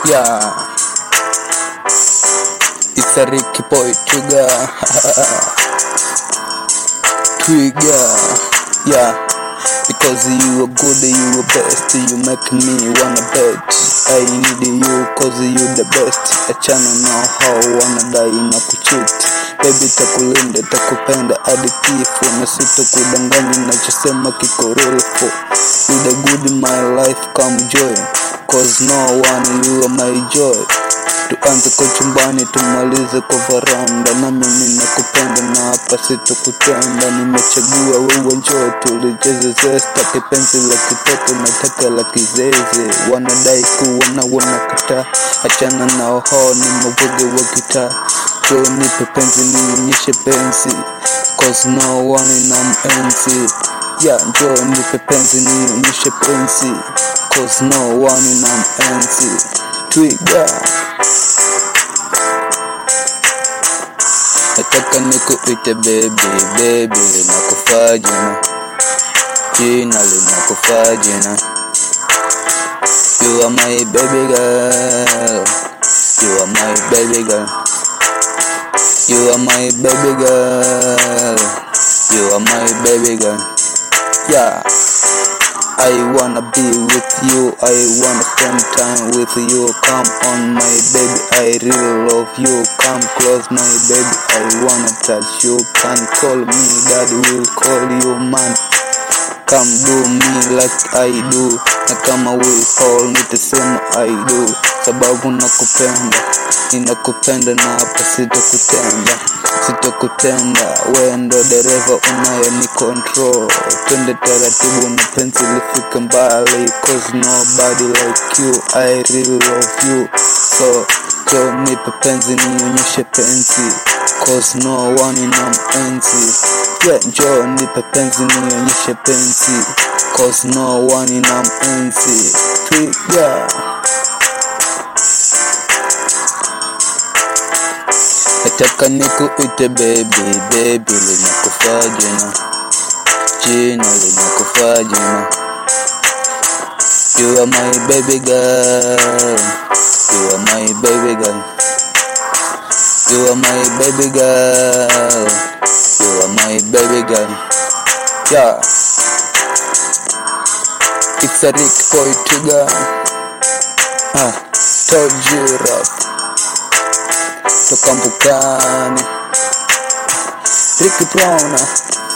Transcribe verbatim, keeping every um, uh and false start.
Yeah, it's a Ricky Boy Trigger. Trigger. Yeah, because you are good, you are best, you make me wanna bet. I need you cause you the best. Achana na hao wanna die na kucheat. Baby takulinda, takupenda hadi kifo, na sitokudanganya nachosema kiko real for. You the good in my life, come join, cause no one, you are my joy. Tuanze kwa chumbani, tumalize kwa varanda, na mimi nakupenda na hapa sitokutenda. Nimechagua wewe njoo tulicheze zesta, kipenzi la kitoto nataka la kizeze. Wanadai kuona wanakataa, achana nao hao ni mabuge wa gitaa. Njoo nipe penzi nionyeshe penzi, cause no one inamenzi. Yeah, njoo nipe penzi nionyeshe penzi, cause no one inamenzi. Trigger. Nataka nikuite baby, baby linakufaa jina, jina linakufaa jina. You are my baby girl, you are my baby girl, you are my baby girl, you are my baby girl. Yeah, I wanna be with you, I wanna spend time with you. Come on my baby, I really love you. Come close my baby, I wanna touch you. Can call me daddy, will call you man. Come do me like I do, na kama will call me tasema I do. Sababu nakupenda, ninakupenda na hapa sitokutenda, sitokutenda. Wewe ndo dereva unaye ni control, twende taratibu na penzi lifike mbali. Cause nobody like you, I really love you. So njoo nipe penzi nionyeshe penzi, cause no one inamenzi. Yeah, njoo nipe penzi nionyeshe penzi, cause no one inamenzi. Trigger. Nataka nikuite baby, baby linakufaa jina, jina linakufaa jina. You are my baby girl, you are my baby girl, you are my baby girl, you are my baby girl. Yeah, it's a Ricky Boy Trigger. Ah, told you rap toka Mbukani, Ricky Brown.